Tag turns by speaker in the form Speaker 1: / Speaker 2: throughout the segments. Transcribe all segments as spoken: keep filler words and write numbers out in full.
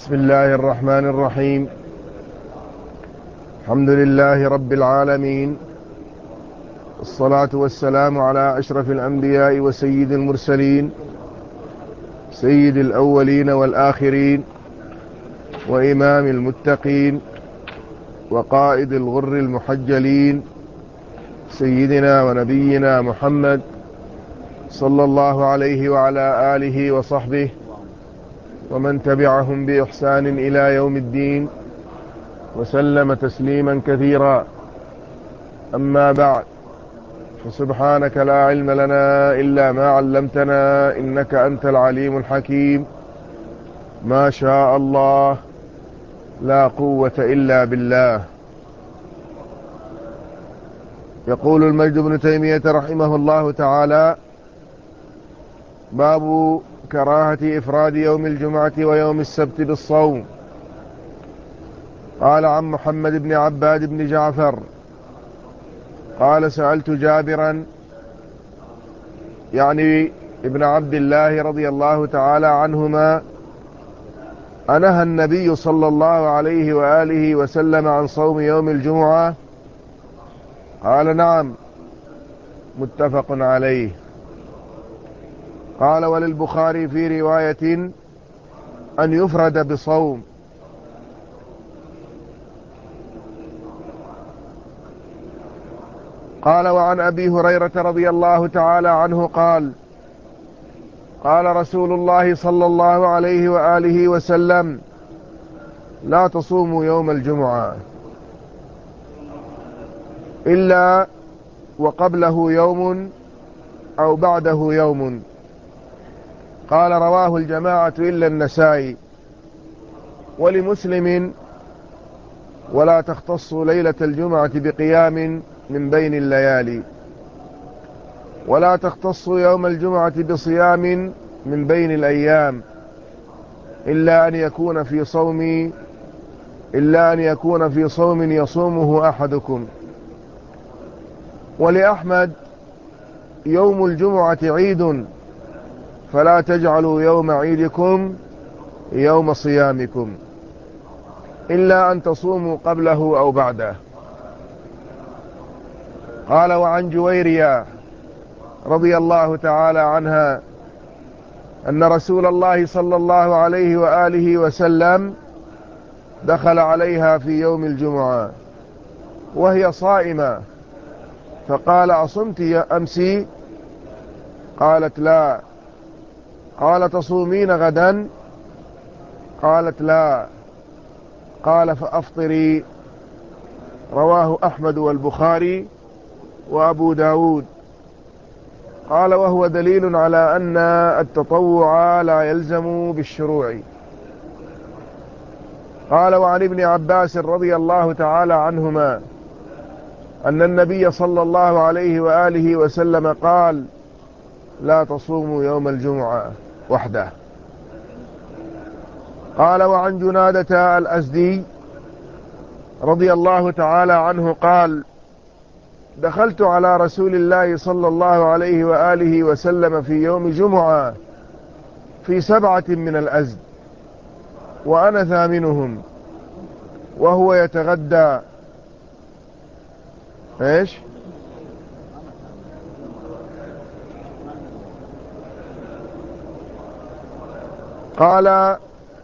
Speaker 1: بسم الله الرحمن الرحيم. الحمد لله رب العالمين، الصلاة والسلام على أشرف الأنبياء وسيد المرسلين، سيد الأولين والآخرين، وإمام المتقين، وقائد الغر المحجلين، سيدنا ونبينا محمد صلى الله عليه وعلى آله وصحبه ومن تبعهم بإحسان إلى يوم الدين، وسلم تسليما كثيرا. أما بعد، فسبحانك لا علم لنا إلا ما علمتنا إنك أنت العليم الحكيم. ما شاء الله، لا قوة إلا بالله. يقول المجد بن تيمية رحمه الله تعالى: باب كراهة إفراد يوم الجمعة ويوم السبت بالصوم. قال عن محمد بن عباد بن جعفر قال: سألت جابرا، يعني ابن عبد الله رضي الله تعالى عنهما: أنهى النبي صلى الله عليه وآله وسلم عن صوم يوم الجمعة؟ قال: نعم. متفق عليه. قال: وللبخاري في رواية أن يفرد بصوم. قال: وعن أبي هريرة رضي الله تعالى عنه قال: قال رسول الله صلى الله عليه وآله وسلم: لا تصوموا يوم الجمعة إلا وقبله يوم أو بعده يوم. قال: رواه الجماعة إلا النسائي. ولمسلم: ولا تختص ليلة الجمعة بقيام من بين الليالي، ولا تختص يوم الجمعة بصيام من بين الأيام، إلا أن يكون في صوم إلا أن يكون في صوم يصومه أحدكم. ولأحمد: يوم الجمعة عيد، فلا تجعلوا يوم عيدكم يوم صيامكم، إلا أن تصوموا قبله أو بعده. قال: وعن جويرية رضي الله تعالى عنها أن رسول الله صلى الله عليه وآله وسلم دخل عليها في يوم الجمعة وهي صائمة، فقال: أصمت يا أمسي؟ قالت: لا. قال: تصومين غدا؟ قالت: لا. قال: فأفطري. رواه أحمد والبخاري وأبو داود. قال: وهو دليل على أن التطوع لا يلزم بالشروع. قال: وعن ابن عباس رضي الله تعالى عنهما أن النبي صلى الله عليه وآله وسلم قال: لا تصوموا يوم الجمعة وحده. قال: وعن جنادة الأزدي رضي الله تعالى عنه قال: دخلت على رسول الله صلى الله عليه وآله وسلم في يوم جمعة في سبعة من الأزد وأنا ثامنهم وهو يتغدى. ايش؟ قال: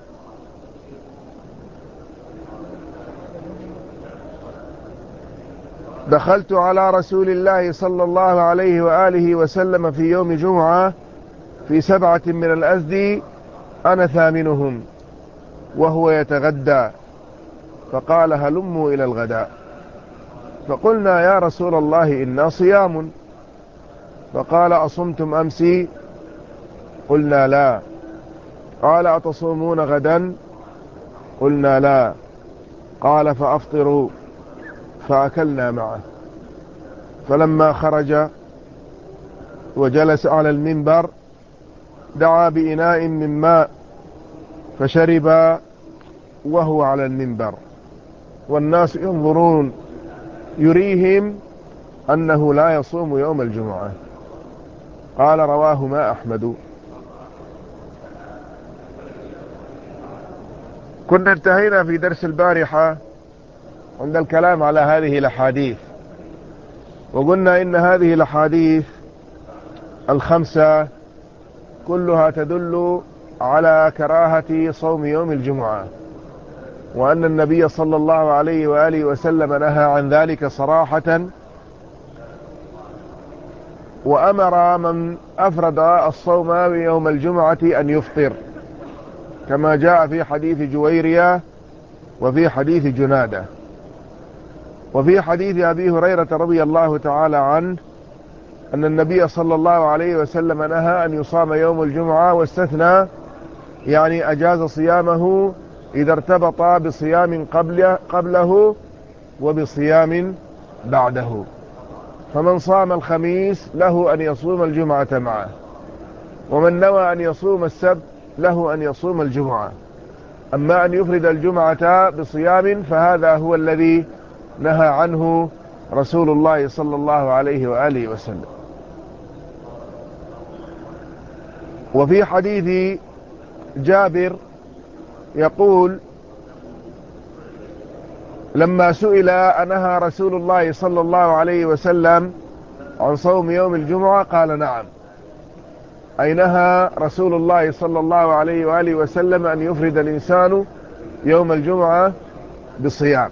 Speaker 1: دخلت على رسول الله صلى الله عليه وآله وسلم في يوم جمعة في سبعة من الأزد أنا ثامنهم وهو يتغدى، فقال: هلموا إلى الغداء. فقلنا: يا رسول الله إنا صيام. فقال: أصمتم أمسي؟ قلنا: لا. قال: أتصومون غدا؟ قلنا: لا. قال: فأفطروا. فأكلنا معه. فلما خرج وجلس على المنبر دعا بإناء من ماء فشرب وهو على المنبر والناس ينظرون، يريهم أنه لا يصوم يوم الجمعة. قال: رواهما أحمد. كنا انتهينا في درس البارحة عند الكلام على هذه الأحاديث، وقلنا إن هذه الأحاديث الخمسة كلها تدل على كراهة صوم يوم الجمعة، وأن النبي صلى الله عليه وآله وسلم نهى عن ذلك صراحة، وأمر من أفرد الصوم يوم الجمعة أن يفطر، كما جاء في حديث جويرية وفي حديث جنادة. وفي حديث أبي هريرة رضي الله تعالى عنه أن النبي صلى الله عليه وسلم نهى أن يصام يوم الجمعة، واستثنى يعني أجاز صيامه إذا ارتبط بصيام قبله, قبله وبصيام بعده. فمن صام الخميس له أن يصوم الجمعة معه، ومن نوى أن يصوم السبت له أن يصوم الجمعة. أما أن يفرد الجمعة بصيام فهذا هو الذي نهى عنه رسول الله صلى الله عليه وآله وسلم. وفي حديث جابر يقول: لما سئل أنهى رسول الله صلى الله عليه وسلم عن صوم يوم الجمعة قال: نعم، أي نهى رسول الله صلى الله عليه وآله وسلم أن يفرد الإنسان يوم الجمعة بصيام.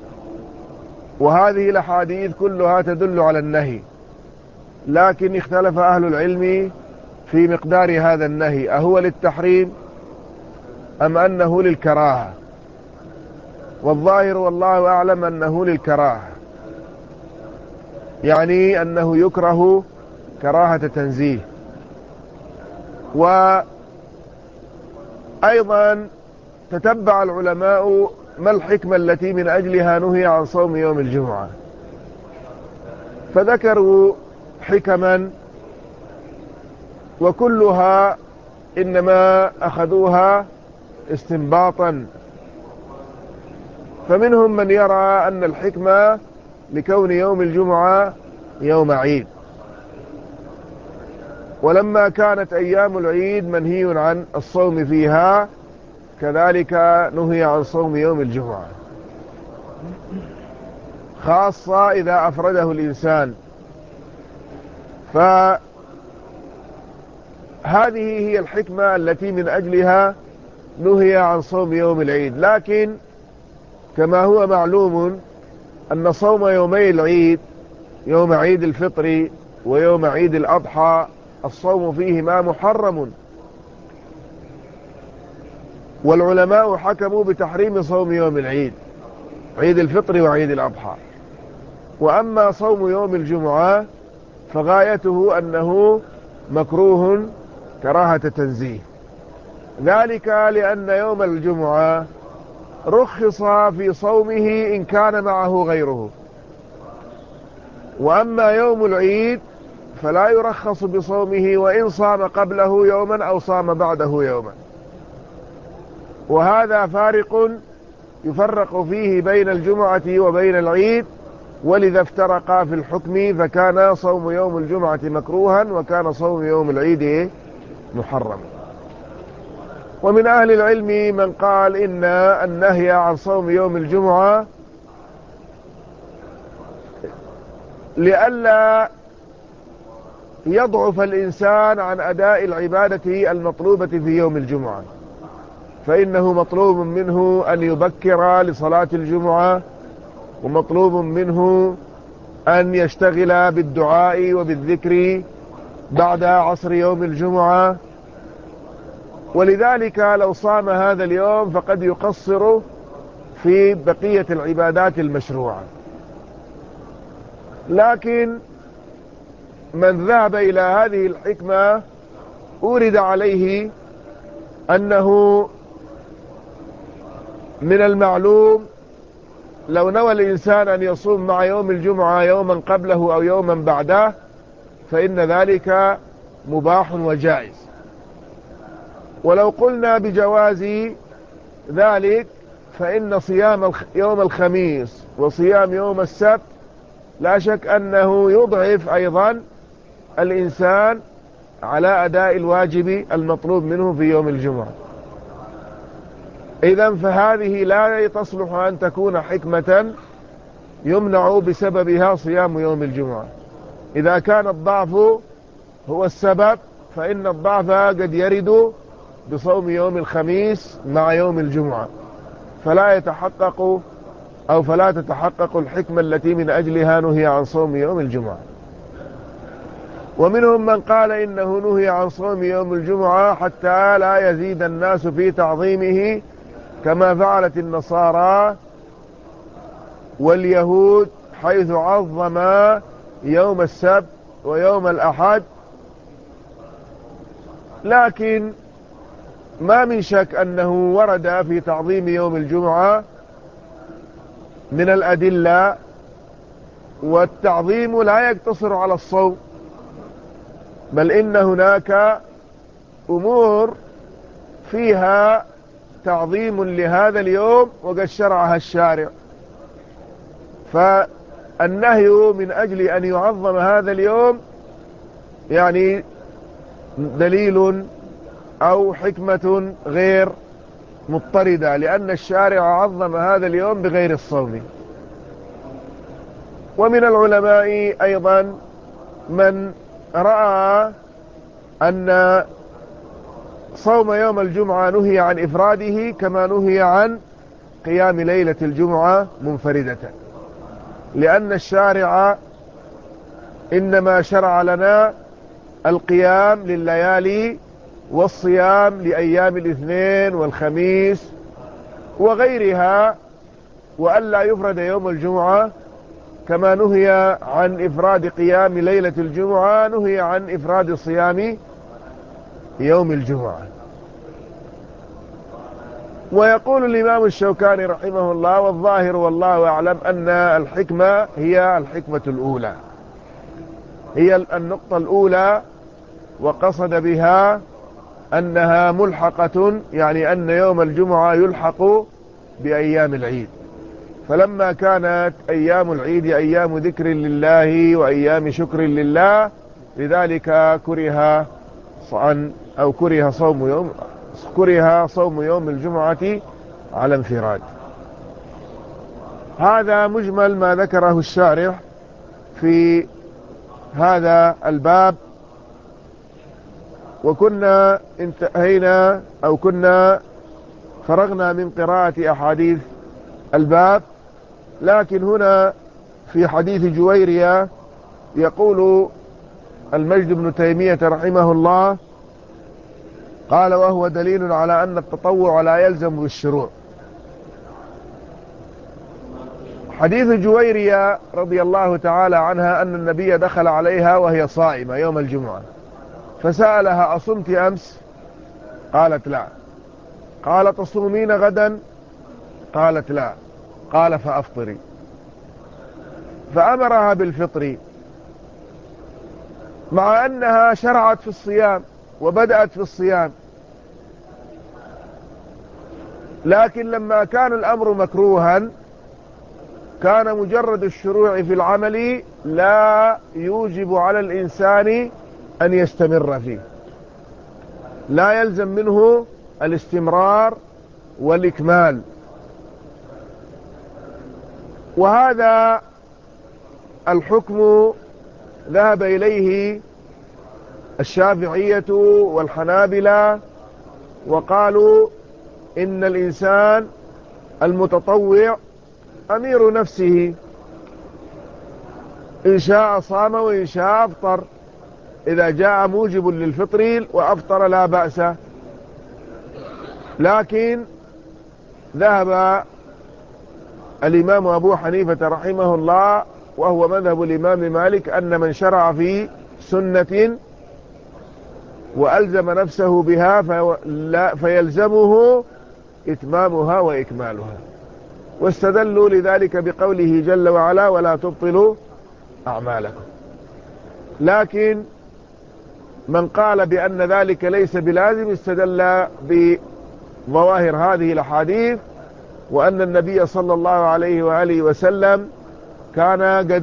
Speaker 1: وهذه الأحاديث كلها تدل على النهي، لكن اختلف أهل العلم في مقدار هذا النهي، أهو للتحريم أم أنه للكراهة؟ والظاهر والله أعلم أنه للكراهة، يعني أنه يكره كراهة تنزيه. وأيضا تتبع العلماء ما الحكمة التي من أجلها نهي عن صوم يوم الجمعة، فذكروا حكما وكلها إنما أخذوها استنباطا. فمنهم من يرى أن الحكمة لكون يوم الجمعة يوم عيد، ولما كانت أيام العيد منهي عن الصوم فيها كذلك نهي عن صوم يوم الجمعة، خاصة إذا أفرده الإنسان. فهذه هي الحكمة التي من أجلها نهي عن صوم يوم العيد. لكن كما هو معلوم أن صوم يومي العيد، يوم عيد الفطر ويوم عيد الأضحى، الصوم فيهما محرم، والعلماء حكموا بتحريم صوم يوم العيد، عيد الفطر وعيد الأضحى. وأما صوم يوم الجمعة فغايته أنه مكروه كراهة تنزيه، ذلك لأن يوم الجمعة رخص في صومه إن كان معه غيره، وأما يوم العيد فلا يرخص بصومه وإن صام قبله يوما أو صام بعده يوما. وهذا فارق يفرق فيه بين الجمعة وبين العيد، ولذا افترقا في الحكم، فكان صوم يوم الجمعة مكروها وكان صوم يوم العيد محرم. ومن أهل العلم من قال إن النهي عن صوم يوم الجمعة لئلا يضعف الإنسان عن أداء العبادة المطلوبة في يوم الجمعة، فإنه مطلوب منه أن يبكر لصلاة الجمعة، ومطلوب منه أن يشتغل بالدعاء وبالذكر بعد عصر يوم الجمعة. ولذلك لو صام هذا اليوم فقد يقصر في بقية العبادات المشروعة. لكن من ذهب إلى هذه الحكمة أورد عليه أنه من المعلوم لو نوى الإنسان أن يصوم مع يوم الجمعة يوما قبله أو يوما بعده فإن ذلك مباح وجائز. ولو قلنا بجواز ذلك فإن صيام يوم الخميس وصيام يوم السبت لا شك أنه يضعف أيضا الإنسان على أداء الواجب المطلوب منه في يوم الجمعة. إذن فهذه لا تصلح أن تكون حكمة يمنع بسببها صيام يوم الجمعة. إذا كان الضعف هو السبب فإن الضعف قد يرد بصوم يوم الخميس مع يوم الجمعة، فلا يتحقق أو فلا تتحقق الحكمة التي من أجلها نهي عن صوم يوم الجمعة. ومنهم من قال إنه نهي عن صوم يوم الجمعة حتى لا يزيد الناس في تعظيمه كما فعلت النصارى واليهود، حيث عظم يوم السبت ويوم الأحد. لكن ما من شك أنه ورد في تعظيم يوم الجمعة من الأدلة، والتعظيم لا يقتصر على الصوم، بل إن هناك أمور فيها تعظيم لهذا اليوم وقد شرعها الشارع. فالنهي من أجل أن يعظم هذا اليوم يعني دليل أو حكمة غير مضطردة، لأن الشارع عظم هذا اليوم بغير الصوم. ومن العلماء أيضا من رأى أن صوم يوم الجمعة نهي عن إفراده كما نهي عن قيام ليلة الجمعة منفردة، لأن الشارع إنما شرع لنا القيام لليالي والصيام لأيام الاثنين والخميس وغيرها، وألا يفرد يوم الجمعة كما نهي عن إفراد قيام ليلة الجمعة نهي عن إفراد صيام يوم الجمعة. ويقول الإمام الشوكاني رحمه الله: والظاهر والله أعلم أن الحكمة هي الحكمة الأولى، هي النقطة الأولى، وقصد بها أنها ملحقة، يعني أن يوم الجمعة يلحق بأيام العيد. فلما كانت أيام العيد أيام ذكر لله وأيام شكر لله، لذلك كره صن أو كره صوم يوم كره صوم يوم الجمعة على انفراد. هذا مجمل ما ذكره الشارح في هذا الباب. وكنا انتهينا أو كنا فرغنا من قراءة أحاديث الباب، لكن هنا في حديث جويرية يقول المجد بن تيمية رحمه الله قال: وهو دليل على أن التطوع لا يلزم بالشروع. حديث جويرية رضي الله تعالى عنها أن النبي دخل عليها وهي صائمة يوم الجمعة، فسألها: أصمت أمس؟ قالت: لا. قال: تصومين غدا؟ قالت: لا. قال: فأفطري. فأمرها بالفطر، مع أنها شرعت في الصيام وبدأت في الصيام، لكن لما كان الأمر مكروها كان مجرد الشروع في العمل لا يوجب على الإنسان أن يستمر فيه، لا يلزم منه الاستمرار والإكمال. وهذا الحكم ذهب إليه الشافعية والحنابلة، وقالوا إن الإنسان المتطوع أمير نفسه، إن شاء صام وإن شاء أفطر، إذا جاء موجب للفطر وأفطر لا بأس. لكن ذهب الإمام أبو حنيفة رحمه الله، وهو مذهب الإمام مالك، أن من شرع في سنة وألزم نفسه بها فيلزمه إتمامها وإكمالها. واستدلوا لذلك بقوله جل وعلا: ولا تبطلوا أعمالكم. لكن من قال بأن ذلك ليس بلازم استدل بظواهر هذه الأحاديث، وأن النبي صلى الله عليه وآله وسلم كان قد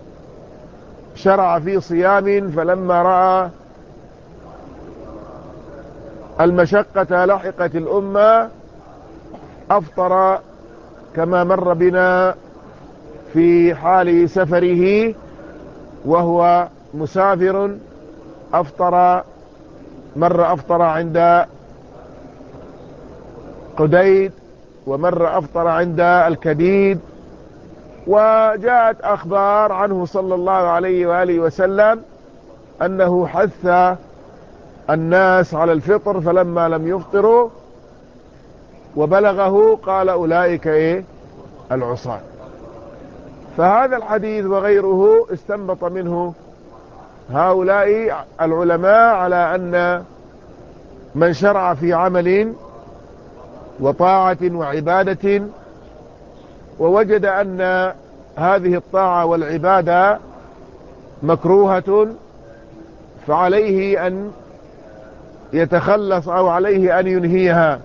Speaker 1: شرع في صيام، فلما رأى المشقة لحقت الأمة أفطر كما مر بنا في حال سفره وهو مسافر، أفطر مرة أفطر عند قديد، ومرة أفطر عند الكديد. وجاءت أخبار عنه صلى الله عليه وآله وسلم أنه حث الناس على الفطر، فلما لم يفطروا وبلغه قال أولئك إيه؟ العصاة. فهذا الحديث وغيره استنبط منه هؤلاء العلماء على أن من شرع في عمل وطاعة وعبادة ووجد أن هذه الطاعة والعبادة مكروهة، فعليه أن يتخلص أو عليه أن ينهيها،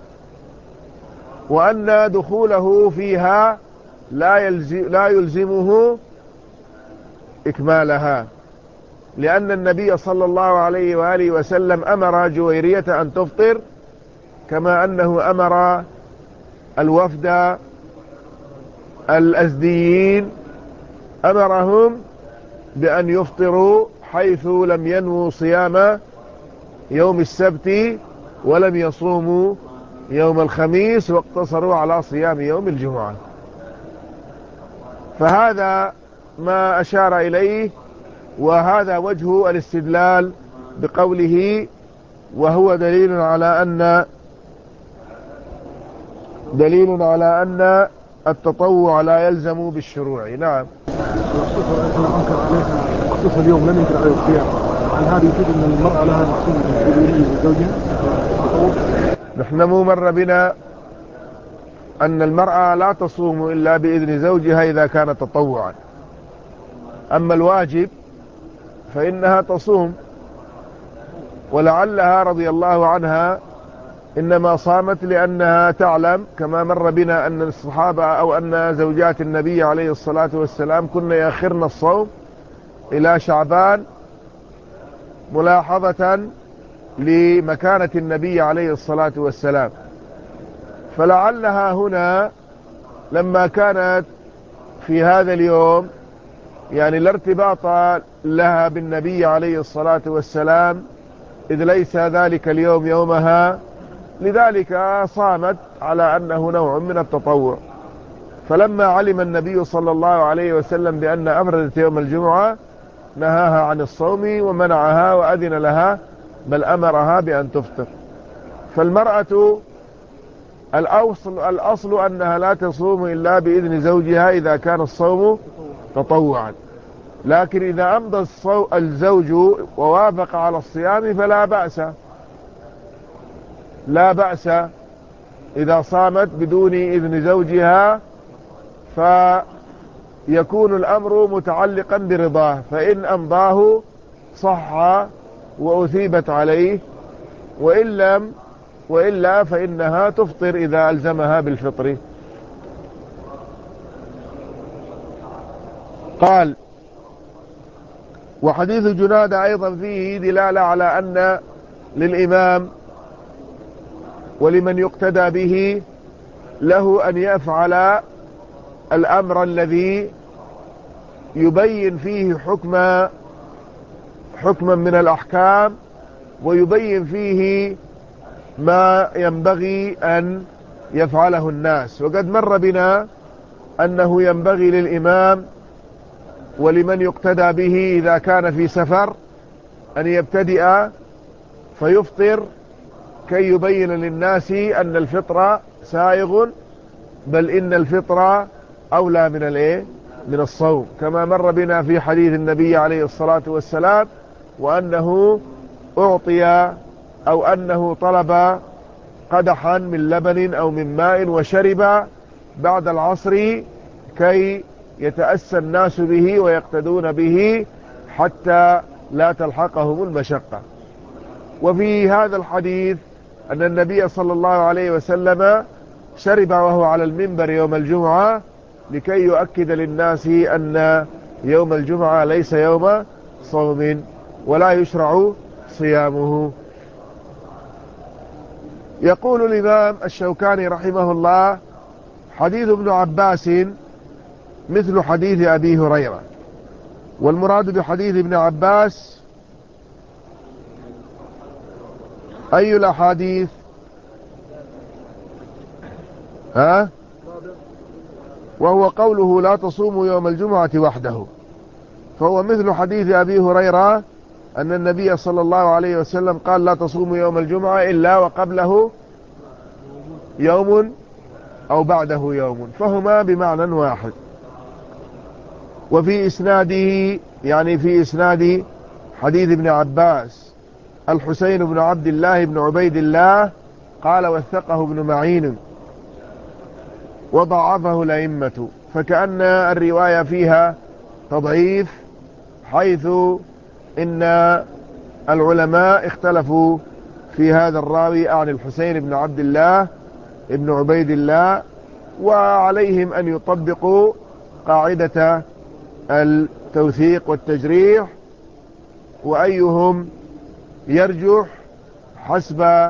Speaker 1: وأن دخوله فيها لا يلزم لا يلزمه إكمالها، لأن النبي صلى الله عليه وآله وسلم أمر جويرية أن تفطر، كما أنه أمر الوفد الأزديين أمرهم بأن يفطروا حيث لم ينووا صيام يوم السبت ولم يصوموا يوم الخميس، واقتصروا على صيام يوم الجمعة. فهذا ما أشار إليه، وهذا وجه الاستدلال بقوله وهو دليل على أن دليل على أن التطوع لا يلزم بالشروع. نعم.
Speaker 2: خصوصا اليوم لم ينكر عليه الصيام، عن هذا يفيد أن المرأة لها نصيب من زوجها.
Speaker 1: نحن مو مر بنا أن المرأة لا تصوم إلا بإذن زوجها إذا كان تطوعا، أما الواجب فإنها تصوم. ولعلها رضي الله عنها إنما صامت لأنها تعلم كما مر بنا أن الصحابة أو أن زوجات النبي عليه الصلاة والسلام كن يأخرن الصوم إلى شعبان ملاحظة لمكانة النبي عليه الصلاة والسلام. فلعلها هنا لما كانت في هذا اليوم يعني لا ارتباط لها بالنبي عليه الصلاة والسلام، إذ ليس ذلك اليوم يومها، لذلك صامت على أنه نوع من التطوع. فلما علم النبي صلى الله عليه وسلم بأن أفردت يوم الجمعة نهاها عن الصوم ومنعها وأذن لها، بل أمرها بأن تفطر. فالمرأة الأصل, الأصل أنها لا تصوم إلا بإذن زوجها إذا كان الصوم تطوعا، لكن إذا أمضى الزوج ووافق على الصيام فلا بأس لا بأس إذا صامت بدون إذن زوجها، فيكون الأمر متعلقا برضاه، فإن أمضاه صح وأثيبت عليه، وإن لم وإلا فإنها تفطر إذا ألزمها بالفطر. قال: وحديث جنادة أيضا فيه دلالة على أن للإمام ولمن يقتدى به له أن يفعل الأمر الذي يبين فيه حكم حكما من الأحكام، ويبين فيه ما ينبغي أن يفعله الناس. وقد مر بنا أنه ينبغي للإمام ولمن يقتدى به إذا كان في سفر أن يبتدئ فيفطر كي يبين للناس أن الفطر سائغ، بل إن الفطر أولى من الايه من الصوم، كما مر بنا في حديث النبي عليه الصلاة والسلام، وأنه أعطي أو أنه طلب قدحا من لبن أو من ماء وشرب بعد العصر كي يتأسى الناس به ويقتدون به حتى لا تلحقهم المشقة. وفي هذا الحديث أن النبي صلى الله عليه وسلم شرب وهو على المنبر يوم الجمعة لكي يؤكد للناس أن يوم الجمعة ليس يوم صوم ولا يشرع صيامه. يقول الإمام الشوكاني رحمه الله: حديث ابن عباس مثل حديث أبي هريرة. والمراد بحديث ابن عباس أي الأحاديث؟ ها؟ وهو قوله لا تصوموا يوم الجمعة وحده، فهو مثل حديث أبي هريرة أن النبي صلى الله عليه وسلم قال لا تصوموا يوم الجمعة إلا وقبله يوم أو بعده يوم، فهما بمعنى واحد. وفي إسناده يعني في إسناد حديث ابن عباس الحسين بن عبد الله بن عبيد الله قال وثقه ابن معين وضعفه الأئمة، فكأن الرواية فيها تضعيف، حيث إن العلماء اختلفوا في هذا الراوي عن الحسين بن عبد الله ابن عبيد الله، وعليهم أن يطبقوا قاعدة التوثيق والتجريح، وأيهم يرجح حسب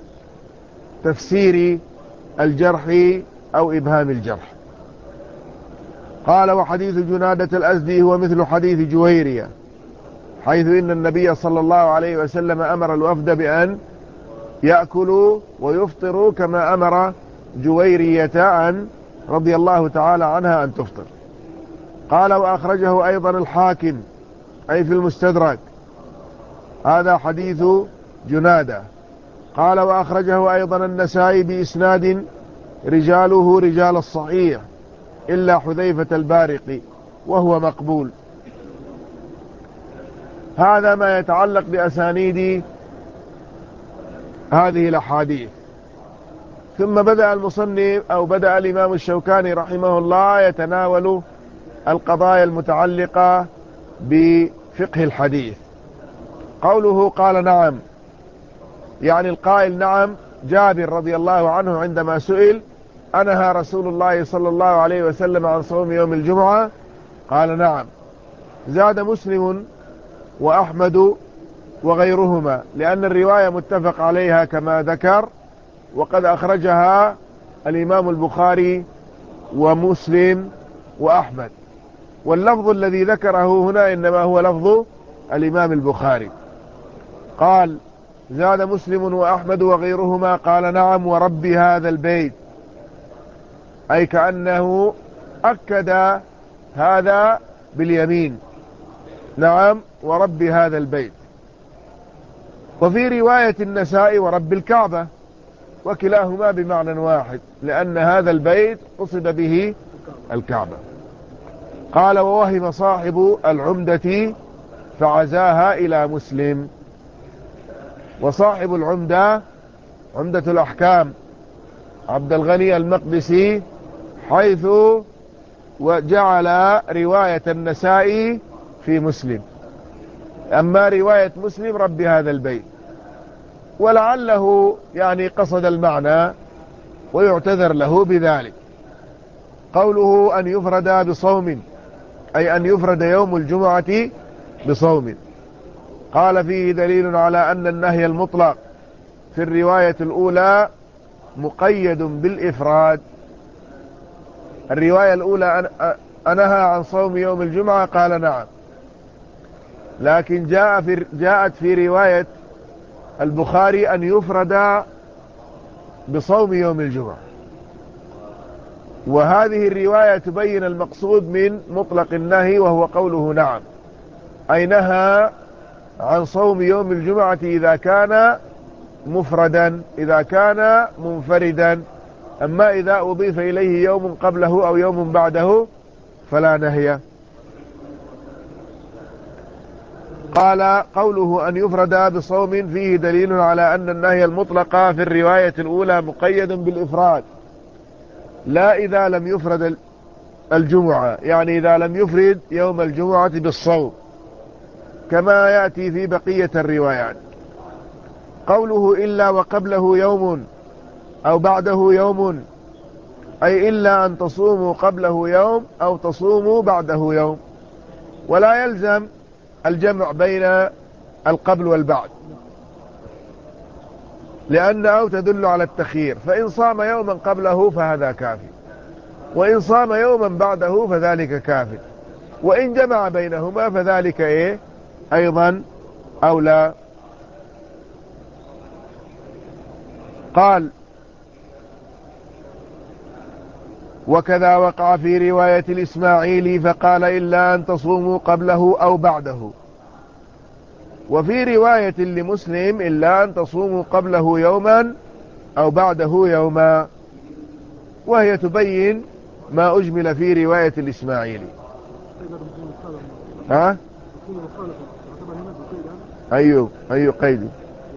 Speaker 1: تفسير الجرح أو إبهام الجرح. قال وحديث جنادة الأزدي هو مثل حديث جويرية، حيث إن النبي صلى الله عليه وسلم أمر الوفد بأن يأكلوا ويفطروا كما أمر جويرية عن رضي الله تعالى عنها أن تفطر. قال وأخرجه أيضا الحاكم أي في المستدرك، هذا حديث جنادة. قال وأخرجه أيضا النسائي بإسناد رجاله رجال الصحيح إلا حذيفة البارقي وهو مقبول. هذا ما يتعلق بأسانيد هذه الأحاديث. ثم بدأ المصنف أو بدأ الإمام الشوكاني رحمه الله يتناول القضايا المتعلقة بفقه الحديث. قوله قال نعم، يعني القائل نعم جابر رضي الله عنه عندما سئل أنهى رسول الله صلى الله عليه وسلم عن صوم يوم الجمعة قال نعم. زاد مسلم وأحمد وغيرهما، لأن الرواية متفق عليها كما ذكر، وقد أخرجها الإمام البخاري ومسلم وأحمد، واللفظ الذي ذكره هنا إنما هو لفظ الإمام البخاري. قال زاد مسلم وأحمد وغيرهما قال نعم ورب هذا البيت، أي كأنه أكد هذا باليمين، نعم ورب هذا البيت. وفي رواية النسائي ورب الكعبة، وكلاهما بمعنى واحد، لأن هذا البيت قصد به الكعبة. قال ووهم صاحب العمدة فعزاها إلى مسلم. وصاحب العمدة عمدة الأحكام عبد الغني المقدسي، حيث وجعل رواية النسائي في مسلم، أما رواية مسلم رب هذا البيت، ولعله يعني قصد المعنى ويعتذر له بذلك. قوله أن يفرد بصوم أي أن يفرد يوم الجمعة بصوم. قال فيه دليل على أن النهي المطلق في الرواية الأولى مقيد بالإفراد. الرواية الأولى أنهى عن صوم يوم الجمعة قال نعم، لكن جاء في جاءت في رواية البخاري أن يفرد بصوم يوم الجمعة، وهذه الرواية تبين المقصود من مطلق النهي، وهو قوله نعم، أي نهى عن صوم يوم الجمعة إذا كان مفردا، إذا كان منفردا. أما إذا أضيف إليه يوم قبله أو يوم بعده فلا نهي. قال قوله أن يفرد بصوم فيه دليل على أن النهي المطلق في الرواية الأولى مقيد بالإفراد، لا إذا لم يفرد الجمعة، يعني إذا لم يفرد يوم الجمعة بالصوم، كما يأتي في بقية الروايات. قوله إلا وقبله يوم أو بعده يوم، أي إلا أن تصوموا قبله يوم أو تصوموا بعده يوم، ولا يلزم الجمع بين القبل والبعد، لأن أو تدل على التخيير، فإن صام يوما قبله فهذا كافي. وإن صام يوما بعده فذلك كاف، وإن جمع بينهما فذلك إيه أيضا أولى. قال: وكذا وقع في رواية الإسماعيلي فقال: إلا أن تصوموا قبله أو بعده. وفي رواية لمسلم: إلا أن تصوموا قبله يوما أو بعده يوما، وهي تبين ما أجمل في رواية الإسماعيلي. ها؟ أيوه أيوه قيد،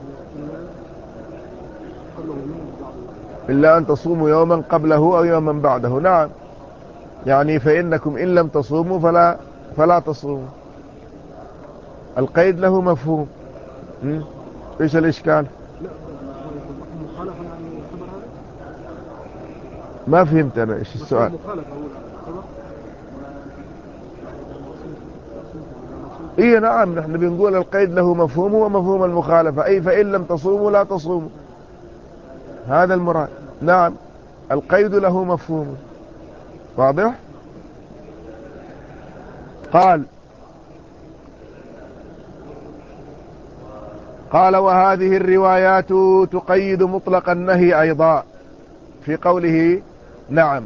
Speaker 1: إلا أن تصوموا يوما قبله أو يوما بعده. نعم، يعني فإنكم إن لم تصوموا فلا فلا تصوموا. القيد له مفهوم. إيش الإشكال؟ ما فهمت أنا إيش السؤال. إيه نعم، نحن بنقول القيد له مفهوم ومفهوم المخالفة، أي فإن لم تصوموا لا تصوموا، هذا المراد. نعم، القيد له مفهوم واضح. قال قال وهذه الروايات تقيد مطلق النهي أيضا في قوله نعم.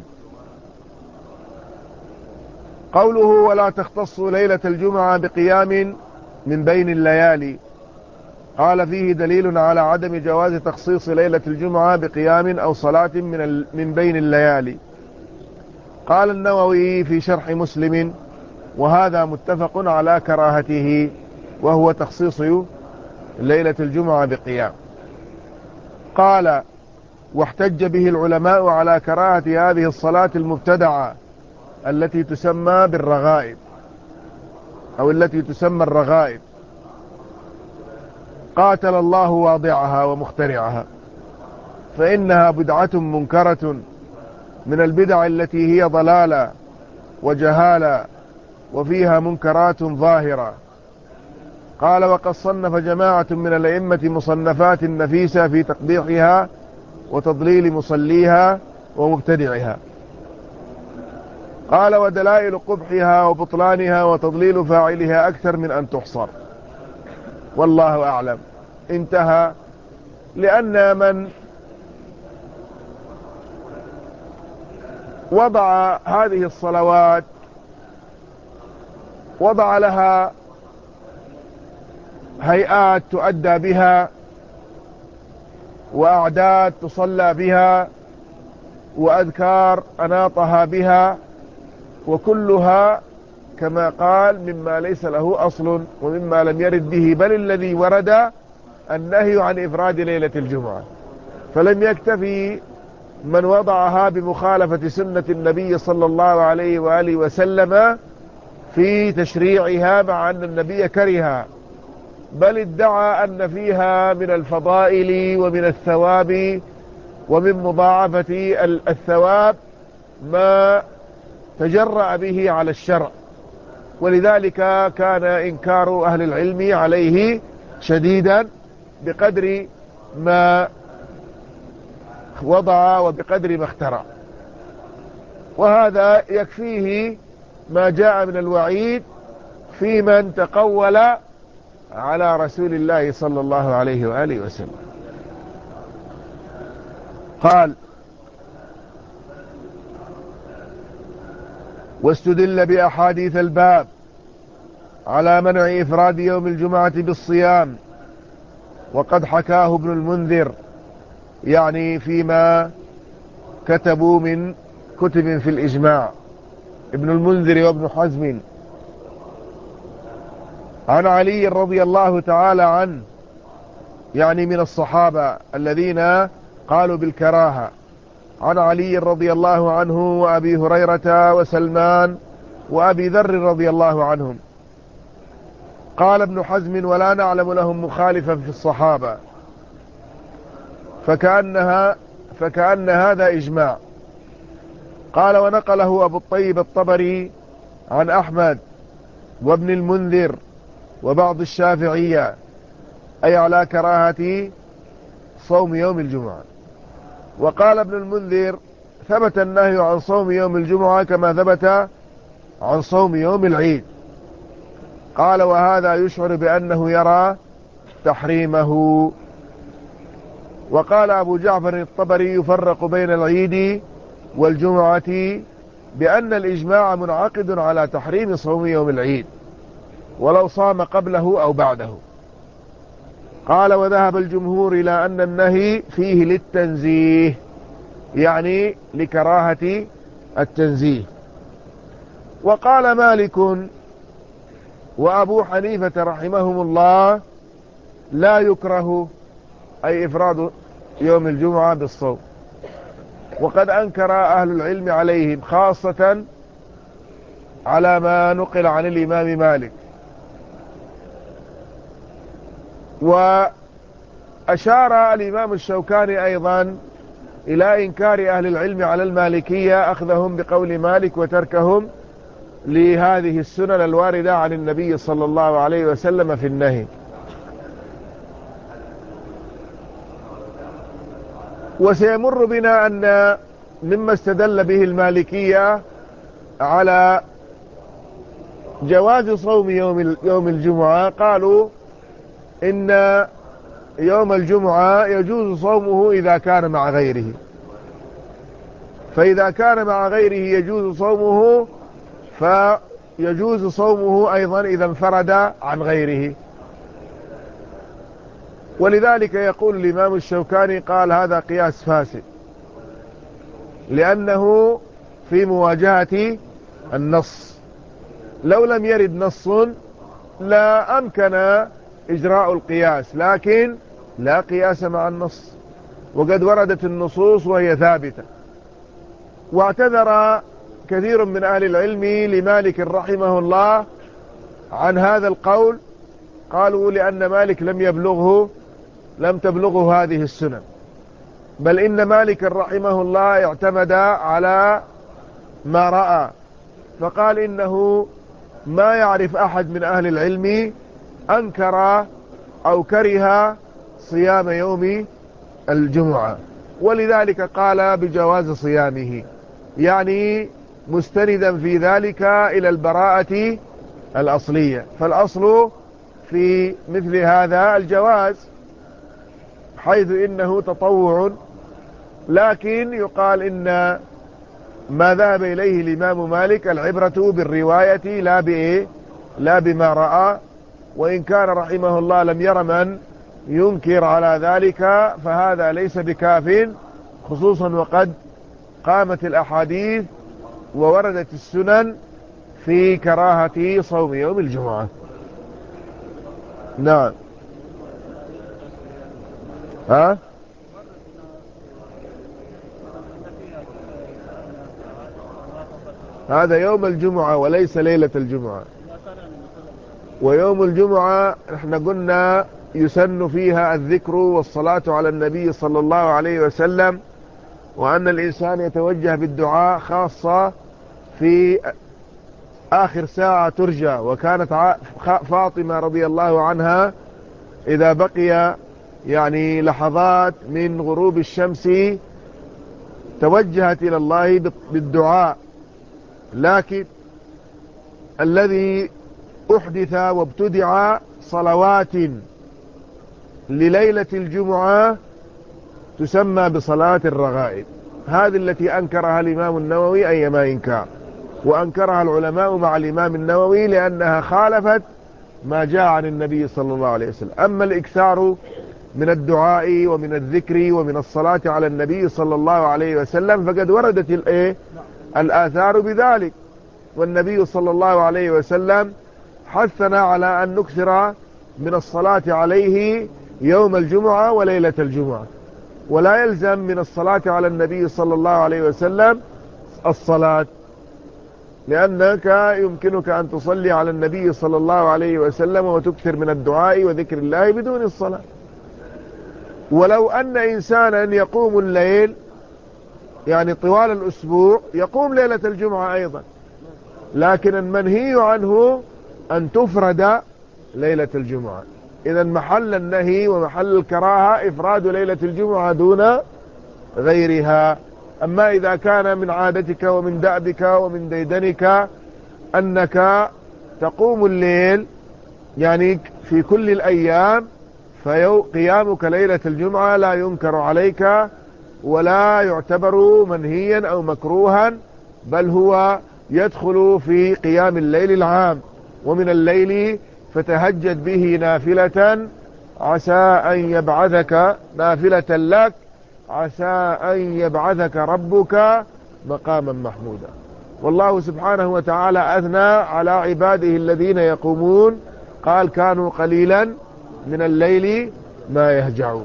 Speaker 1: قوله: ولا تختص ليلة الجمعة بقيام من بين الليالي، قال: فيه دليل على عدم جواز تخصيص ليلة الجمعة بقيام أو صلاة من, من بين الليالي. قال النووي في شرح مسلم: وهذا متفق على كراهته، وهو تخصيص ليلة الجمعة بقيام. قال: واحتج به العلماء على كراهة هذه الصلاة المبتدعة التي تسمى بالرغائب أو التي تسمى الرغائب، قاتل الله واضعها ومخترعها، فإنها بدعة منكرة من البدع التي هي ضلالة وجهالة وفيها منكرات ظاهرة. قال: وقد صنف جماعة من الأئمة مصنفات نفيسة في تقبيحها وتضليل مصليها ومبتدعها. قال: ودلائل قبحها وبطلانها وتضليل فاعلها أكثر من أن تحصر، والله أعلم. انتهى. لأن من وضع هذه الصلوات وضع لها هيئات تؤدى بها وأعداد تصلى بها وأذكار أناطها بها، وكلها كما قال مما ليس له أصل ومما لم يرد به، بل الذي ورد النهي عن إفراد ليلة الجمعة. فلم يكتفي من وضعها بمخالفة سنة النبي صلى الله عليه وآله وسلم في تشريعها مع أن النبي كرهها، بل ادعى أن فيها من الفضائل ومن الثواب ومن مضاعفة الثواب ما تجرأ به على الشرع، ولذلك كان إنكار أهل العلم عليه شديدا بقدر ما وضع وبقدر ما اخترع. وهذا يكفيه ما جاء من الوعيد في من تقول على رسول الله صلى الله عليه وآله وسلم. قال: واستدل بأحاديث الباب على منع إفراد يوم الجمعة بالصيام، وقد حكاه ابن المنذر، يعني فيما كتبوا من كتب في الإجماع، ابن المنذر وابن حزم، عن علي رضي الله تعالى عنه، يعني من الصحابة الذين قالوا بالكراهة، عن علي رضي الله عنه وأبي هريرة وسلمان وأبي ذر رضي الله عنهم. قال ابن حزم: ولا نعلم لهم مخالفا في الصحابة، فكأنها فكأن هذا إجماع. قال: ونقله أبو الطيب الطبري عن أحمد وابن المنذر وبعض الشافعية، أي على كراهة صوم يوم الجمعة. وقال ابن المنذر ثبت النهي عن صوم يوم الجمعة كما ثبت عن صوم يوم العيد. قال وهذا يشعر بأنه يرى تحريمه. وقال أبو جعفر الطبري يفرق بين العيد والجمعة بأن الإجماع منعقد على تحريم صوم يوم العيد ولو صام قبله أو بعده. قال وذهب الجمهور إلى أن النهي فيه للتنزيه، يعني لكراهة التنزيه. وقال مالك وأبو حنيفة رحمهم الله لا يكره أي إفراد يوم الجمعة بالصوم، وقد أنكر أهل العلم عليهم خاصة على ما نقل عن الإمام مالك. وأشار الإمام الشوكاني أيضا إلى إنكار أهل العلم على المالكية أخذهم بقول مالك وتركهم لهذه السنن الواردة عن النبي صلى الله عليه وسلم في النهي. وسيمر بنا أن مما استدل به المالكية على جواز صوم يوم يوم الجمعة، قالوا إن يوم الجمعة يجوز صومه إذا كان مع غيره، فإذا كان مع غيره يجوز صومه فيجوز صومه أيضا إذا انفرد عن غيره. ولذلك يقول الإمام الشوكاني قال هذا قياس فاسد، لأنه في مواجهة النص. لو لم يرد نص لا أمكن إجراء القياس، لكن لا قياس مع النص، وقد وردت النصوص وهي ثابتة. واعتذر كثير من أهل العلم لمالك رحمه الله عن هذا القول، قالوا لأن مالك لم يبلغه لم تبلغه هذه السنن، بل إن مالك رحمه الله اعتمد على ما رأى، فقال إنه ما يعرف أحد من أهل العلم أنكر أو كره صيام يوم الجمعة، ولذلك قال بجواز صيامه، يعني مستندا في ذلك إلى البراءة الأصلية. فالأصل في مثل هذا الجواز، حيث إنه تطوع، لكن يقال إن ما ذهب إليه الإمام مالك العبرة بالرواية لا بإيه لا بما رأى. وإن كان رحمه الله لم ير من ينكر على ذلك فهذا ليس بكاف، خصوصا وقد قامت الأحاديث ووردت السنن في كراهة صوم يوم الجمعة. نعم. ها هذا يوم الجمعة وليس ليلة الجمعة. ويوم الجمعة احنا قلنا يسن فيها الذكر والصلاة على النبي صلى الله عليه وسلم، وأن الإنسان يتوجه بالدعاء خاصة في آخر ساعة ترجى. وكانت فاطمة رضي الله عنها إذا بقي يعني لحظات من غروب الشمس توجهت إلى الله بالدعاء. لكن الذي أحدث وابتدع صلوات لليلة الجمعة تسمى بصلاة الرغائب، هذه التي أنكرها الإمام النووي أيما إنكار، وأنكرها العلماء مع الإمام النووي لأنها خالفت ما جاء عن النبي صلى الله عليه وسلم. أما الإكثار من الدعاء ومن الذكر ومن الصلاة على النبي صلى الله عليه وسلم فقد وردت الإيه الآثار بذلك، والنبي صلى الله عليه وسلم حثنا على أن نكثر من الصلاة عليه يوم الجمعة وليلة الجمعة، ولا يلزم من الصلاة على النبي صلى الله عليه وسلم الصلاة، لأنك يمكنك أن تصلي على النبي صلى الله عليه وسلم وتكثر من الدعاء وذكر الله بدون الصلاة. ولو أن إنسانا يقوم الليل يعني طوال الأسبوع يقوم ليلة الجمعة أيضا، لكن المنهي عنه أن تفرد ليلة الجمعة. إذا محل النهي ومحل الكراهة إفراد ليلة الجمعة دون غيرها. أما إذا كان من عادتك ومن دأبك ومن ديدنك أنك تقوم الليل يعني في كل الأيام، فقيامك ليلة الجمعة لا ينكر عليك ولا يعتبر منهيا أو مكروها، بل هو يدخل في قيام الليل العام. ومن الليل فتهجد به نافلة عسى أن يبعثك نافلة لك عسى أن يبعثك ربك مقاما محمودا. والله سبحانه وتعالى أثنى على عباده الذين يقومون، قال كانوا قليلا من الليل ما يهجعون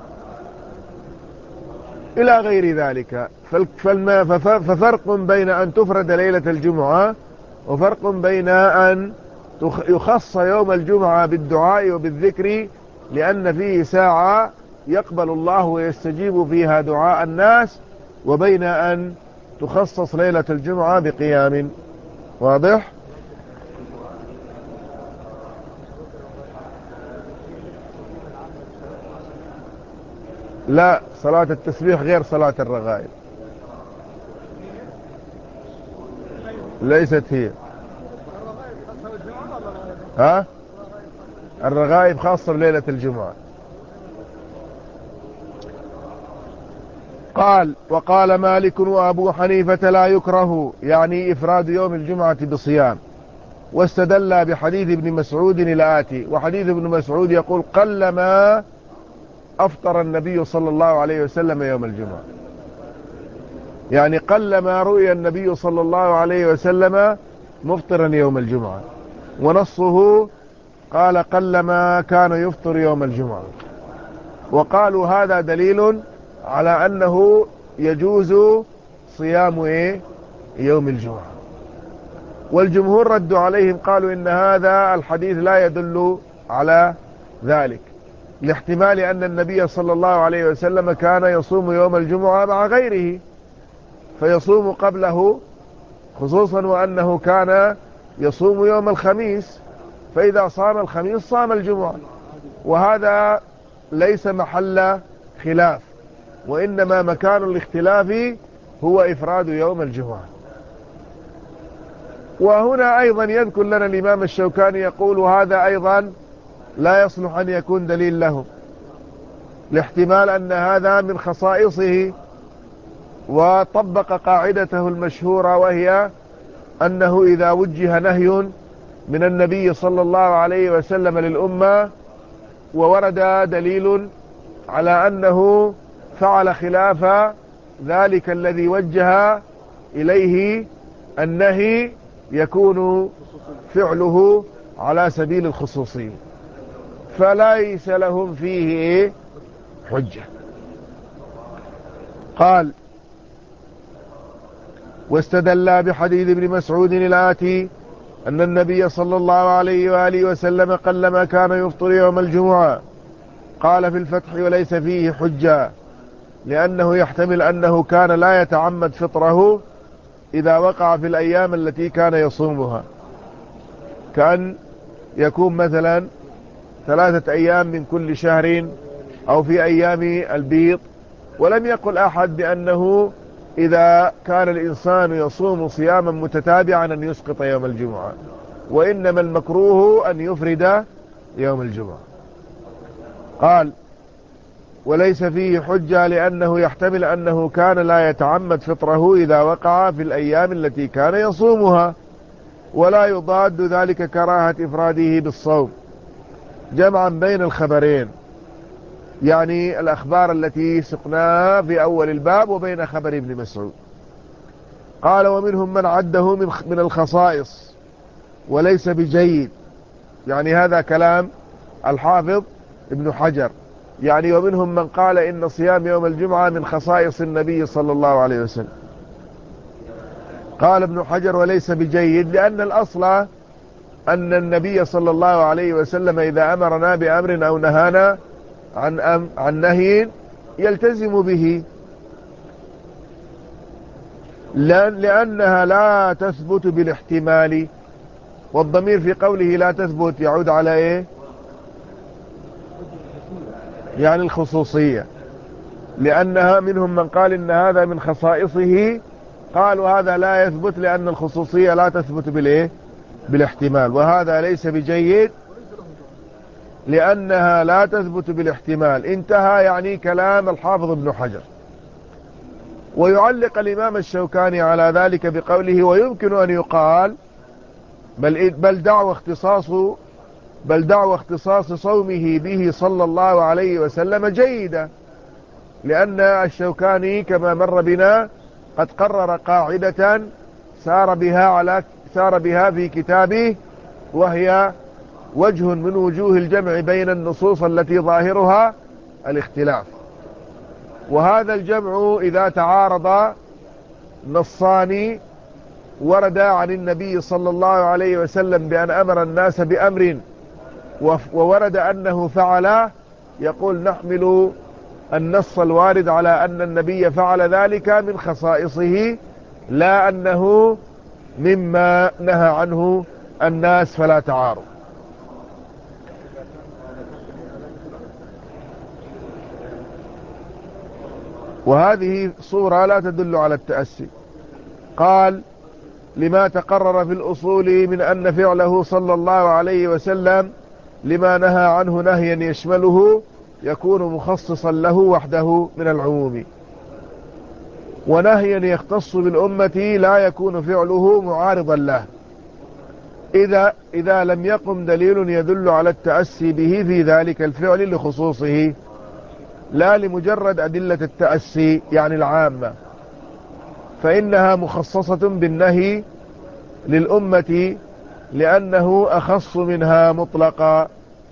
Speaker 1: إلى غير ذلك. ففرق بين أن تفرد ليلة الجمعة وفرق بين أن يخص يوم الجمعة بالدعاء وبالذكر، لأن فيه ساعة يقبل الله ويستجيب فيها دعاء الناس، وبين أن تخصص ليلة الجمعة بقيام. واضح؟ لا، صلاة التسبيح غير صلاة الرغائب، ليست هي. ها؟ الرغائب خاصة بليلة الجمعة. قال وقال مالك وأبو حنيفة لا يكره يعني إفراد يوم الجمعة بصيام، واستدل بحديث ابن مسعود الآتي. وحديث ابن مسعود يقول قلما أفطر النبي صلى الله عليه وسلم يوم الجمعة، يعني قلما رؤي النبي صلى الله عليه وسلم مفطرا يوم الجمعة، ونصه قال قلما كان يفطر يوم الجمعة. وقالوا هذا دليل على أنه يجوز صيام إيه؟ يوم الجمعة. والجمهور ردوا عليهم قالوا إن هذا الحديث لا يدل على ذلك، لاحتمال أن النبي صلى الله عليه وسلم كان يصوم يوم الجمعة مع غيره فيصوم قبله، خصوصا وأنه كان يصوم يوم الخميس، فإذا صام الخميس صام الجمعة، وهذا ليس محل خلاف، وإنما مكان الاختلاف هو إفراد يوم الجمعة. وهنا أيضا يذكر لنا الإمام الشوكاني يقول هذا أيضا لا يصلح أن يكون دليل له، لاحتمال أن هذا من خصائصه، وطبق قاعدته المشهورة وهي أنه إذا وجه نهي من النبي صلى الله عليه وسلم للأمة وورد دليل على أنه فعل خلاف ذلك الذي وجه إليه النهي، يكون فعله على سبيل الخصوصية، فليس لهم فيه حجة. قال واستدل بحديث ابن مسعود الآتي أن النبي صلى الله عليه وآله وسلم قلما كان يفطر يوم الجمعة. قال في الفتح وليس فيه حجة، لأنه يحتمل أنه كان لا يتعمد فطره إذا وقع في الأيام التي كان يصومها، كأن يكون مثلا ثلاثة أيام من كل شهر أو في أيام البيض. ولم يقل أحد بأنه إذا كان الإنسان يصوم صياما متتابعا أن يسقط يوم الجمعة، وإنما المكروه أن يفرد يوم الجمعة. قال وليس فيه حجة، لأنه يحتمل أنه كان لا يتعمد فطره إذا وقع في الأيام التي كان يصومها، ولا يضاد ذلك كراهة إفراده بالصوم، جمعا بين الخبرين، يعني الأخبار التي سقناها في أول الباب وبين خبر ابن مسعود. قال ومنهم من عده من الخصائص وليس بجيد، يعني هذا كلام الحافظ ابن حجر، يعني ومنهم من قال إن صيام يوم الجمعة من خصائص النبي صلى الله عليه وسلم. قال ابن حجر وليس بجيد، لأن الأصل أن النبي صلى الله عليه وسلم إذا أمرنا بأمر أو نهانا عن, أم عن نهي يلتزم به، لأنها لا تثبت بالاحتمال، والضمير في قوله لا تثبت يعود على إيه؟ يعني الخصوصية. لأنها منهم من قال إن هذا من خصائصه، قالوا هذا لا يثبت لأن الخصوصية لا تثبت بالإيه؟ بالاحتمال، وهذا ليس بجيد لأنها لا تثبت بالاحتمال. انتهى يعني كلام الحافظ ابن حجر. ويعلق الإمام الشوكاني على ذلك بقوله: ويمكن أن يقال بل, بل دعوى اختصاص بل دعوى اختصاص صومه به صلى الله عليه وسلم جيدة، لأن الشوكاني كما مر بنا قد قرر قاعدة سار بها على سار بها في كتابه، وهي وجه من وجوه الجمع بين النصوص التي ظاهرها الاختلاف. وهذا الجمع إذا تعارض نصان ورد عن النبي صلى الله عليه وسلم بأن أمر الناس بأمر وورد أنه فعل، يقول نحمل النص الوارد على أن النبي فعل ذلك من خصائصه، لا أنه مما نهى عنه الناس، فلا تعارض. وهذه صورة لا تدل على التأسي. قال: لما تقرر في الأصول من أن فعله صلى الله عليه وسلم لما نهى عنه نهيا يشمله يكون مخصصا له وحده من العموم، ونهيا يختص بالأمة لا يكون فعله معارضا له إذا, إذا لم يقم دليل يدل على التأسي به في ذلك الفعل لخصوصه، لا لمجرد أدلة التأسي يعني العامة، فإنها مخصصة بالنهي للأمة لأنه أخص منها مطلقا.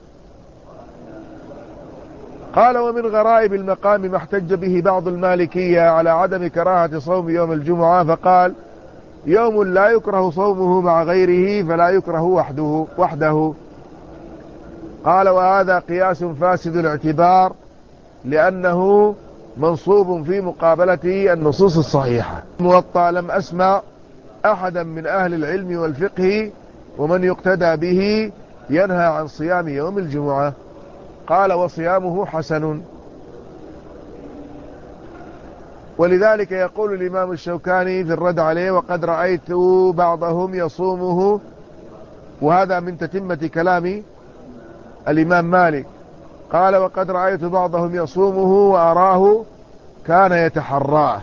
Speaker 1: قال: ومن غرائب المقام ما احتج به بعض المالكية على عدم كراهة صوم يوم الجمعة، فقال: يوم لا يكره صومه مع غيره فلا يكره وحده, وحده. قال: وهذا قياس فاسد الاعتبار لأنه منصوب في مقابلة النصوص الصحيحة. موطأ لم أسمع أحدا من أهل العلم والفقه ومن يقتدى به ينهى عن صيام يوم الجمعة. قال: وصيامه حسن. ولذلك يقول الإمام الشوكاني في الرد عليه: وقد رأيت بعضهم يصومه، وهذا من تتمة كلام الإمام مالك. قال: وقد رأيت بعضهم يصومه وأراه كان يتحراه،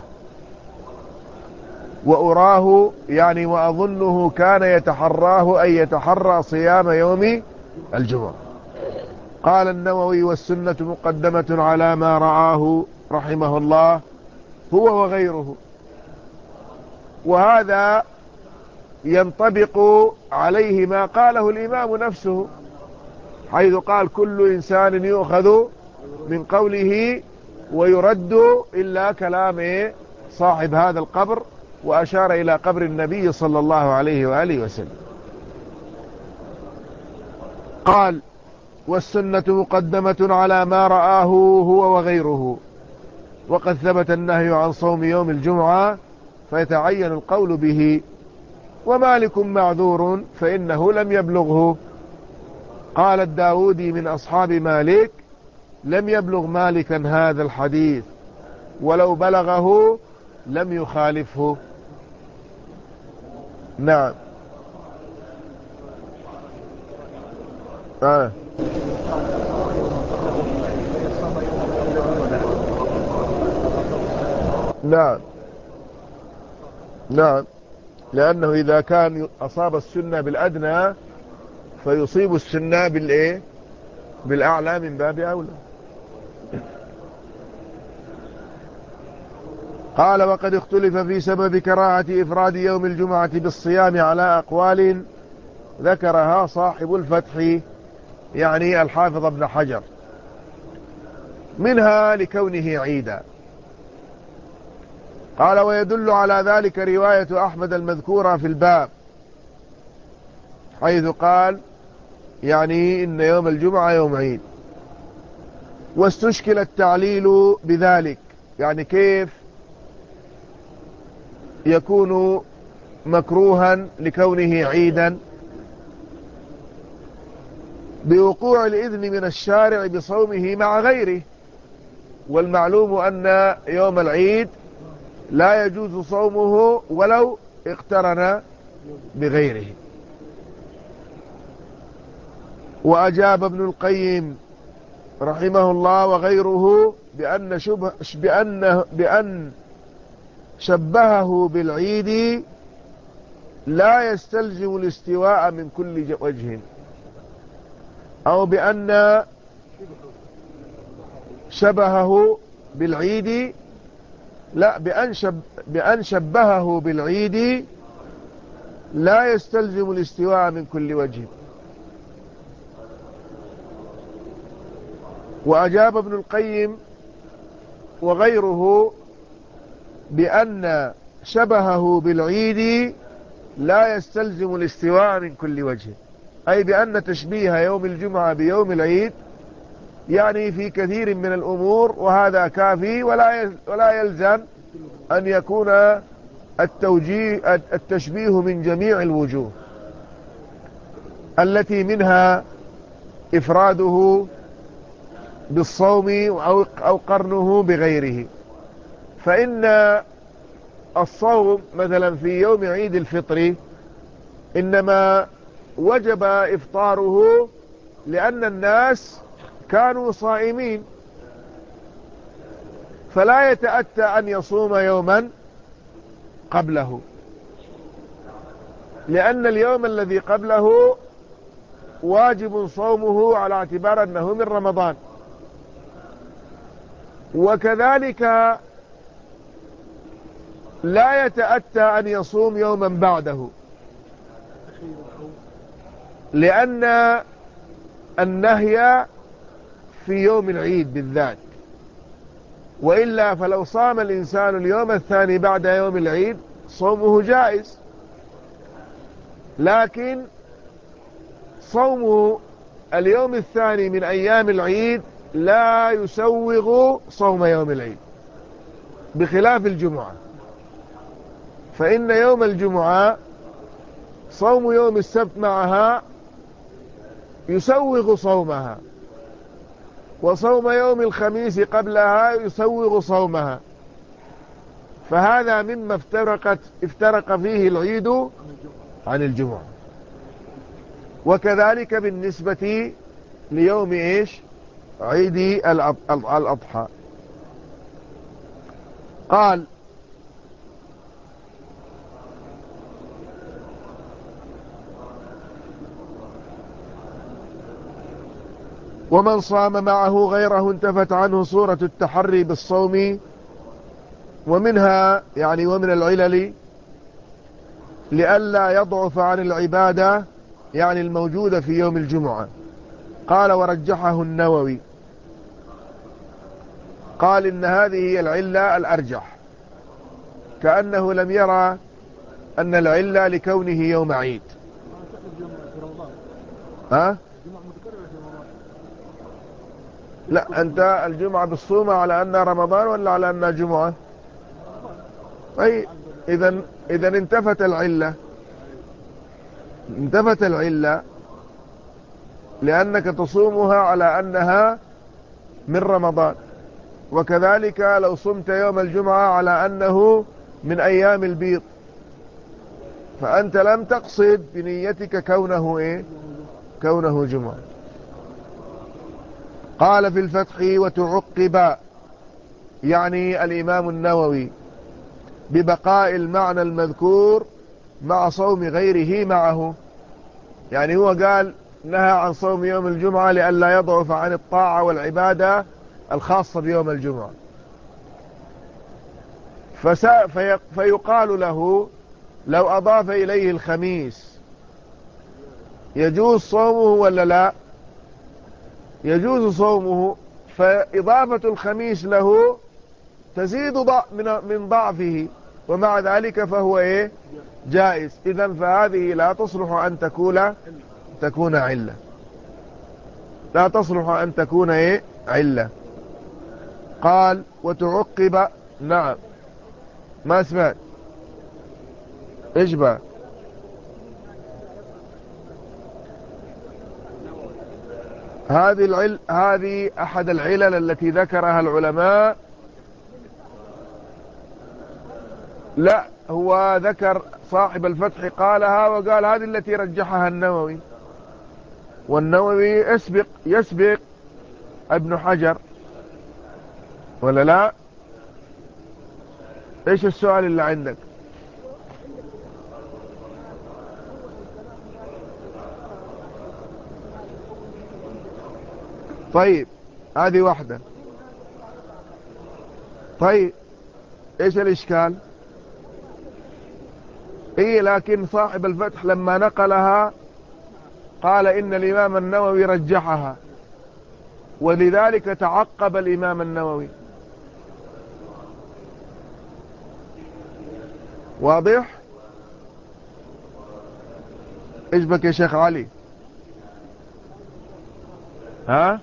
Speaker 1: وأراه يعني وأظنه كان يتحراه أي يتحرى صيام يوم الجمعة. قال النووي: والسنة مقدمة على ما رآه رحمه الله هو وغيره. وهذا ينطبق عليه ما قاله الإمام نفسه، حيث قال: كل إنسان يؤخذ من قوله ويرد إلا كلام صاحب هذا القبر، وأشار إلى قبر النبي صلى الله عليه وآله وسلم. قال: والسنة مقدمة على ما رآه هو وغيره، وقد ثبت النهي عن صوم يوم الجمعة فيتعين القول به، ومالك معذور فإنه لم يبلغه. قال الداودي من أصحاب مالك: لم يبلغ مالكا هذا الحديث، ولو بلغه لم يخالفه. نعم. آه. نعم نعم، لأنه إذا كان أصاب السنة بالأدنى فيصيب السنة بالإيه؟ بالأعلى من باب أولى. قال: وقد اختلف في سبب كراهة إفراد يوم الجمعة بالصيام على أقوال ذكرها صاحب الفتح يعني الحافظ ابن حجر، منها لكونه عيدا. قال: ويدل على ذلك رواية أحمد المذكورة في الباب، حيث قال يعني إن يوم الجمعة يوم عيد. واستشكل التعليل بذلك، يعني كيف يكون مكروها لكونه عيدا؟ بوقوع الإذن من الشارع بصومه مع غيره، والمعلوم أن يوم العيد لا يجوز صومه ولو اقترن بغيره. وأجاب ابن القيم رحمه الله وغيره بأن, شبه بأن, بأن شبهه بالعيد لا يستلزم الاستواء من كل وجه، أو بأن شبهه بالعيد لا بأن, شب بأن شبهه بالعيد لا يستلزم الاستواء من كل وجه. وأجاب ابن القيم وغيره بأن شبهه بالعيد لا يستلزم الاستواء من كل وجه، أي بأن تشبيه يوم الجمعة بيوم العيد يعني في كثير من الأمور وهذا كافي، ولا ولا يلزم أن يكون التوجيه التشبيه من جميع الوجوه التي منها إفراده بالصوم أو قرنه بغيره. فإن الصوم مثلا في يوم عيد الفطر إنما وجب إفطاره لأن الناس كانوا صائمين، فلا يتأتى أن يصوم يوما قبله، لأن اليوم الذي قبله واجب صومه على اعتبار أنه من رمضان. وكذلك لا يتأتى أن يصوم يوما بعده، لأن النهي في يوم العيد بالذات، وإلا فلو صام الإنسان اليوم الثاني بعد يوم العيد صومه جائز، لكن صوم اليوم الثاني من أيام العيد لا يسوغ صوم يوم العيد، بخلاف الجمعة، فإن يوم الجمعة صوم يوم السبت معها يسوغ صومها، وصوم يوم الخميس قبلها يسوغ صومها، فهذا مما افترقت افترق فيه العيد عن الجمعة. وكذلك بالنسبة ليوم إيش عيد الأضحى. قال ومن صام معه غيره انتفت عنه صورة التحري بالصوم، ومنها يعني ومن العلل لئلا يضعف عن العبادة يعني الموجودة في يوم الجمعة. قال ورجحه النووي، قال إن هذه هي العلة الأرجح، كأنه لم يرى أن العلة لكونه يوم عيد. ها؟ لا، أنت الجمعة بالصومة على أنها رمضان ولا على أنها جمعة؟ أي إذن, إذن انتفت العلة انتفت العلة لأنك تصومها على أنها من رمضان. وكذلك لو صمت يوم الجمعة على أنه من أيام البيض، فأنت لم تقصد بنيتك كونه إيه؟ كونه جمعة. قال في الفتح وتعقب يعني الإمام النووي ببقاء المعنى المذكور مع صوم غيره معه، يعني هو قال نهى عن صوم يوم الجمعة لئلا يضعف عن الطاعة والعبادة الخاصة بيوم الجمعة، فسا في فيقال له لو أضاف إليه الخميس يجوز صومه ولا لا؟ يجوز صومه، فإضافة الخميس له تزيد من ضعفه، ومع ذلك فهو إيه؟ جائز. إذن فهذه لا تصلح أن تكون تكون علة، لا تصلح أن تكون إيه؟ علة. قال وتعقب. نعم، ما سمعت إيش بقى؟ هذه العل... هذه أحد العلل التي ذكرها العلماء. لا، هو ذكر صاحب الفتح قالها وقال هذه التي رجحها النووي، والنووي يسبق يسبق ابن حجر ولا لا؟ ايش السؤال اللي عندك؟ طيب هذه واحدة. طيب ايش الاشكال؟ ايه، لكن صاحب الفتح لما نقلها قال ان الامام النووي رجحها، ولذلك تعقب الامام النووي. واضح؟ ايش بك يا شيخ علي؟ ها؟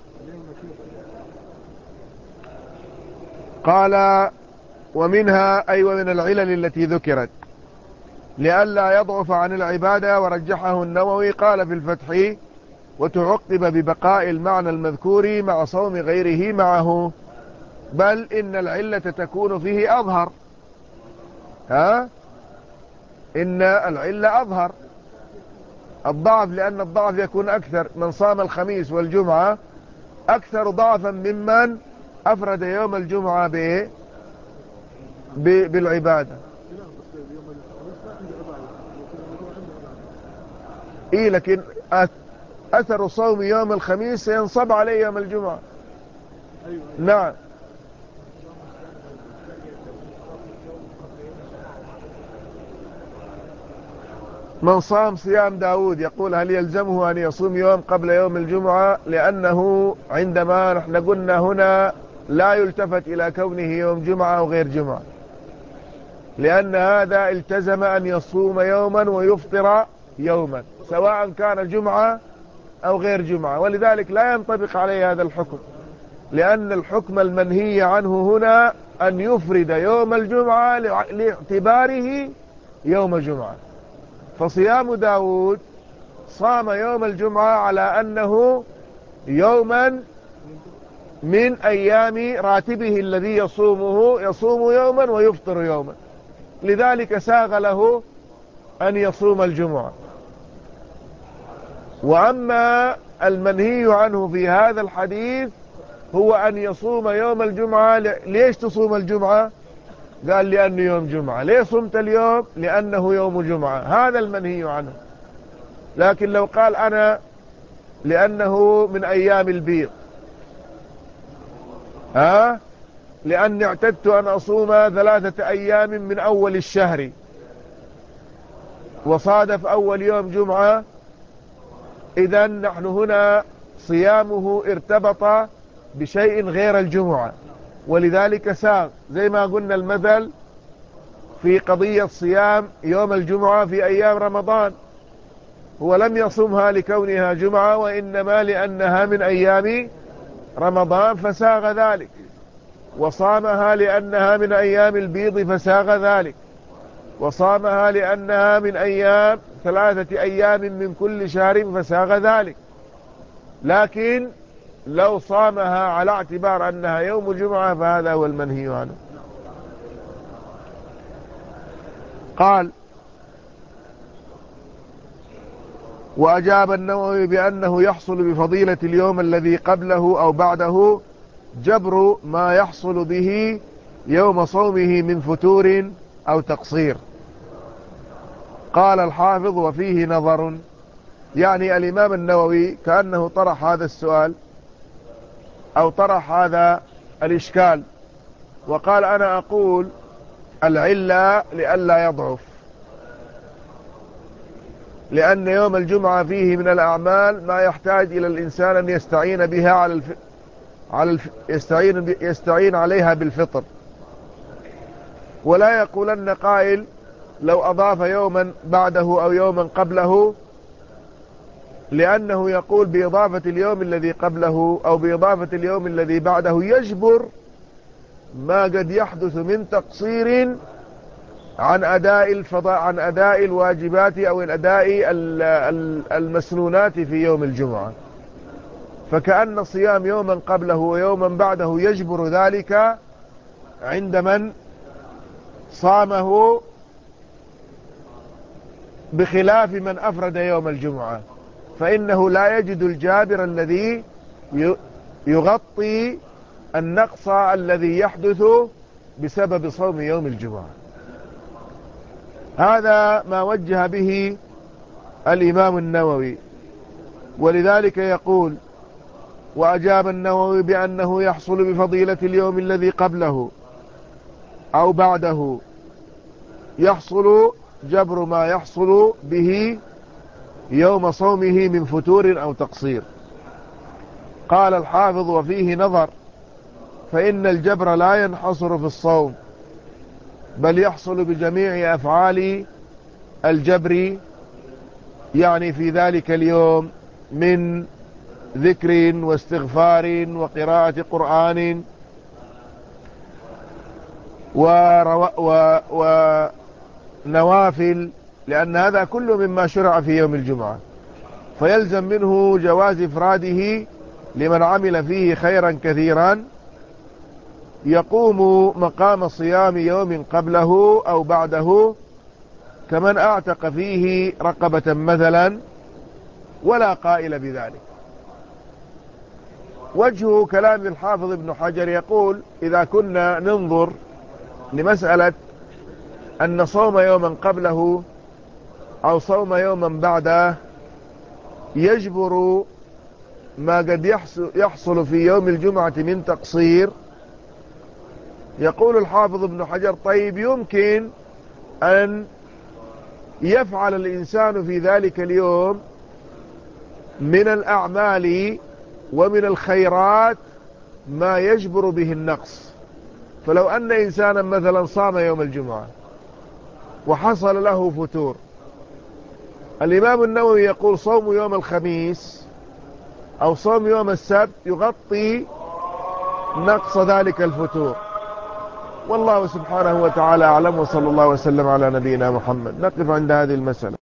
Speaker 1: قال ومنها أي ومن العلل التي ذكرت لئلا يضعف عن العبادة، ورجحه النووي قال في الفتح وتعقب ببقاء المعنى المذكور مع صوم غيره معه، بل إن العلة تكون فيه أظهر. ها؟ إن العلة أظهر الضعف، لأن الضعف يكون أكثر. من صام الخميس والجمعة أكثر ضعفا ممن أفرد يوم الجمعة ب... ب... بالعبادة. إيه، لكن أثر صوم يوم الخميس سينصب عليه يوم الجمعة. نعم. من صام صيام داود يقول هل يلزمه أن يصوم يوم قبل يوم الجمعة؟ لأنه عندما نحن قلنا هنا لا يلتفت إلى كونه يوم جمعة أو غير جمعة، لأن هذا التزم أن يصوم يوما ويفطر يوما سواء كان جمعة أو غير جمعة، ولذلك لا ينطبق عليه هذا الحكم، لأن الحكم المنهي عنه هنا أن يفرد يوم الجمعة لاعتباره يوم جمعة. فصيام داود صام يوم الجمعة على أنه يوما من أيام راتبه الذي يصومه، يصوم يوما ويفطر يوما، لذلك ساغ له أن يصوم الجمعة. وأما المنهي عنه في هذا الحديث هو أن يصوم يوم الجمعة. ليش تصوم الجمعة؟ قال لأنه يوم جمعة. ليه صمت اليوم؟ لأنه يوم جمعة. هذا المنهي عنه. لكن لو قال أنا لأنه من أيام البيض، ها، لأني اعتدت أن أصوم ثلاثة أيام من أول الشهر وصادف أول يوم جمعة، إذن نحن هنا صيامه ارتبط بشيء غير الجمعة، ولذلك ساغ. زي ما قلنا المثل في قضية صيام يوم الجمعة في أيام رمضان، هو لم يصمها لكونها جمعة وإنما لأنها من أيام رمضان فساغ ذلك، وصامها لأنها من أيام البيض فساغ ذلك، وصامها لأنها من أيام ثلاثة أيام من كل شهر فساغ ذلك. لكن لو صامها على اعتبار أنها يوم جمعة فهذا هو المنهي عنه. قال وأجاب النووي بأنه يحصل بفضيلة اليوم الذي قبله أو بعده جبر ما يحصل به يوم صومه من فتور أو تقصير. قال الحافظ وفيه نظر، يعني الإمام النووي كأنه طرح هذا السؤال أو طرح هذا الإشكال وقال أنا أقول العلة لئلا يضعف، لأن يوم الجمعة فيه من الأعمال ما يحتاج إلى الإنسان أن يستعين بها على الف... على الف... يستعين... ب... يستعين عليها بالفطر. ولا يقولن قائل لو أضاف يوما بعده أو يوما قبله، لأنه يقول بإضافة اليوم الذي قبله أو بإضافة اليوم الذي بعده يجبر ما قد يحدث من تقصير عن أداء الفضاء عن أداء الواجبات أو الأداء المسنونات في يوم الجمعة. فكأن صيام يوما قبله ويوما بعده يجبر ذلك عند من صامه، بخلاف من أفرد يوم الجمعة، فإنه لا يجد الجابر الذي يغطي النقص الذي يحدث بسبب صوم يوم الجمعة. هذا ما وجه به الإمام النووي، ولذلك يقول: وأجاب النووي بأنه يحصل بفضيلة اليوم الذي قبله أو بعده، يحصل جبر ما يحصل به يوم صومه من فتور أو تقصير. قال الحافظ: وفيه نظر، فإن الجبر لا ينحصر في الصوم، بل يحصل بجميع أفعال الجبر، يعني في ذلك اليوم من ذكر واستغفار وقراءة قرآن ونوافل، لأن هذا كله مما شرع في يوم الجمعة، فيلزم منه جواز إفراده لمن عمل فيه خيرا كثيرا يقوم مقام صيام يوم قبله أو بعده، كمن أعتق فيه رقبة مثلا، ولا قائل بذلك. وجه كلام الحافظ ابن حجر يقول: إذا كنا ننظر لمسألة أن صوم يوما قبله أو صوم يوما بعده يجبر ما قد يحصل في يوم الجمعة من تقصير، يقول الحافظ ابن حجر: طيب، يمكن أن يفعل الإنسان في ذلك اليوم من الأعمال ومن الخيرات ما يجبر به النقص. فلو أن إنسانا مثلا صام يوم الجمعة وحصل له فتور، الإمام النووي يقول: صوم يوم الخميس أو صوم يوم السبت يغطي نقص ذلك الفتور. والله سبحانه وتعالى أعلم، وصلى الله وسلم على نبينا محمد. نقف عند هذه المسألة.